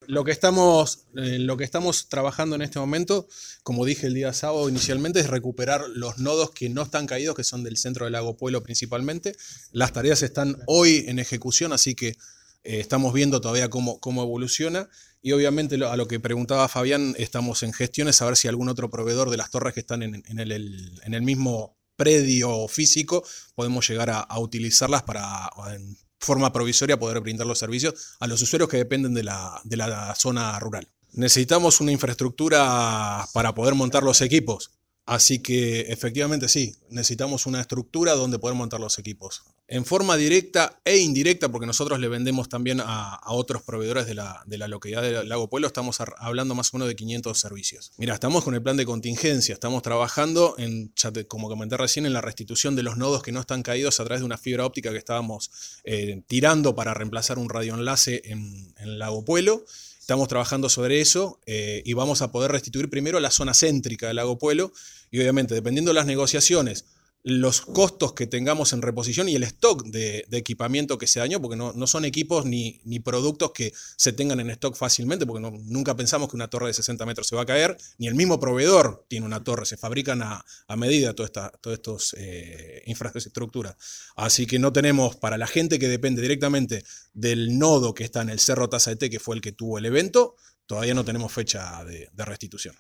lo que estamos trabajando en este momento, como dije el día sábado inicialmente, es recuperar los nodos que no están caídos, que son del centro del lago Puelo principalmente. Las tareas están hoy en ejecución, así que estamos viendo todavía cómo evoluciona. Y obviamente a lo que preguntaba Fabián, estamos en gestiones a ver si algún otro proveedor de las torres que están en el mismo predio físico podemos llegar a utilizarlas para, en forma provisoria, poder brindar los servicios a los usuarios que dependen de la zona rural. Necesitamos una infraestructura para poder montar los equipos. Así que efectivamente sí, necesitamos una estructura donde poder montar los equipos. En forma directa e indirecta, porque nosotros le vendemos también a otros proveedores de la localidad de Lago Pueblo, estamos hablando más o menos de 500 servicios. Mira, estamos con el plan de contingencia, estamos trabajando, como comenté recién, en la restitución de los nodos que no están caídos a través de una fibra óptica que estábamos tirando para reemplazar un radioenlace en Lago Pueblo. Estamos trabajando sobre eso y vamos a poder restituir primero la zona céntrica del Lago Puelo y obviamente dependiendo de las negociaciones, los costos que tengamos en reposición y el stock de equipamiento que se dañó, porque no son equipos ni productos que se tengan en stock fácilmente, porque nunca pensamos que una torre de 60 metros se va a caer, ni el mismo proveedor tiene una torre, se fabrican a medida todas estas infraestructuras. Así que no tenemos, para la gente que depende directamente del nodo que está en el Cerro Taza de Té, que fue el que tuvo el evento, todavía no tenemos fecha de restitución.